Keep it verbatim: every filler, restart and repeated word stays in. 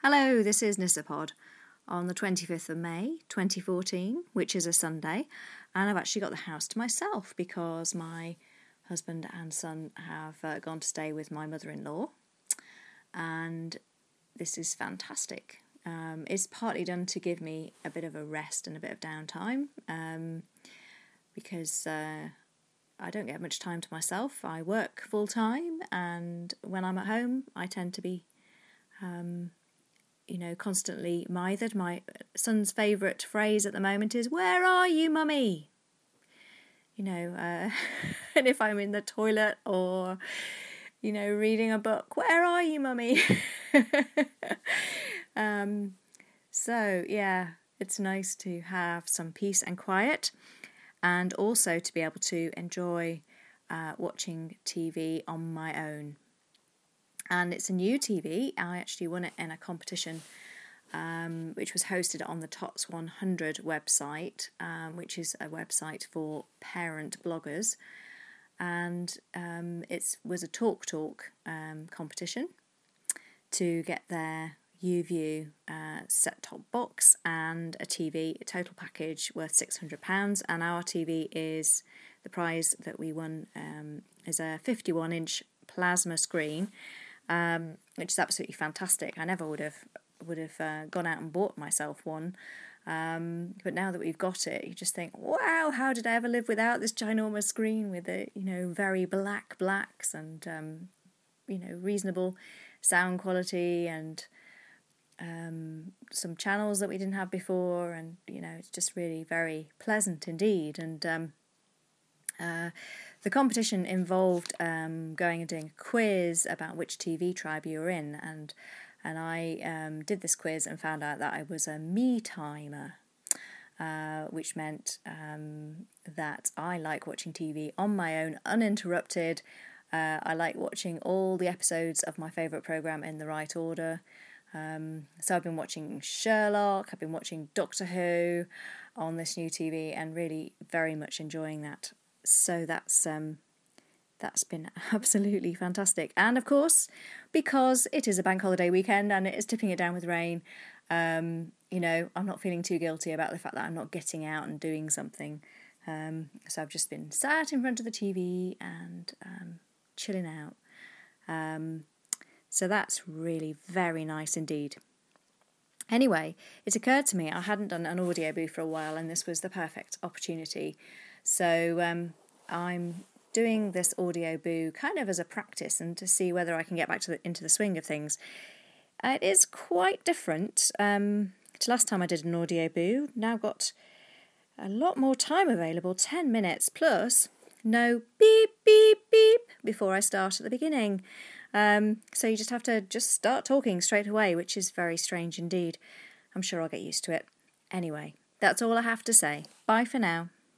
Hello, this is Nissapod on the twenty-fifth of May twenty fourteen, which is a Sunday, and I've actually got the house to myself because my husband and son have uh, gone to stay with my mother-in-law, and this is fantastic. Um, it's partly done to give me a bit of a rest and a bit of downtime um, because uh, I don't get much time to myself. I work full-time, and when I'm at home I tend to be um, you know, constantly mithered. My son's favourite phrase at the moment is, "Where are you, mummy?" You know, uh, and if I'm in the toilet or, you know, reading a book, "Where are you, mummy?" um, so, yeah, it's nice to have some peace and quiet, and also to be able to enjoy uh, watching T V on my own. And it's a new T V. I actually won it in a competition um, which was hosted on the Tots one hundred website, um, which is a website for parent bloggers. And um, it was a Talk Talk um, competition to get their YouView uh, set-top box and a T V, a total package worth six hundred pounds. And our T V is, the prize that we won um, is a fifty-one inch plasma screen, Um, which is absolutely fantastic. I never would have would have uh, gone out and bought myself one, um, but now that we've got it, you just think, wow, how did I ever live without this ginormous screen with the, you know, very black blacks and um, you know, reasonable sound quality and um, some channels that we didn't have before, and you know, it's just really very pleasant indeed. And um, uh, The competition involved um, going and doing a quiz about which T V tribe you were in, and and I um, did this quiz and found out that I was a me-timer, uh, which meant um, that I like watching T V on my own, uninterrupted. Uh, I like watching all the episodes of my favourite programme in the right order. Um, so I've been watching Sherlock, I've been watching Doctor Who on this new T V, and really very much enjoying that. So that's um, that's been absolutely fantastic. And of course, because it is a bank holiday weekend and it is tipping it down with rain, um, you know, I'm not feeling too guilty about the fact that I'm not getting out and doing something. Um, so I've just been sat in front of the T V and um, chilling out. Um, so that's really very nice indeed. Anyway, it occurred to me I hadn't done an audio boo for a while, and this was the perfect opportunity. So um, I'm doing this audio boo kind of as a practice and to see whether I can get back to the, into the swing of things. Uh, it is quite different um, to last time I did an audio boo. Now got a lot more time available, ten minutes plus no beep, beep, beep before I start at the beginning. Um, so you just have to just start talking straight away, which is very strange indeed. I'm sure I'll get used to it. Anyway, that's all I have to say. Bye for now.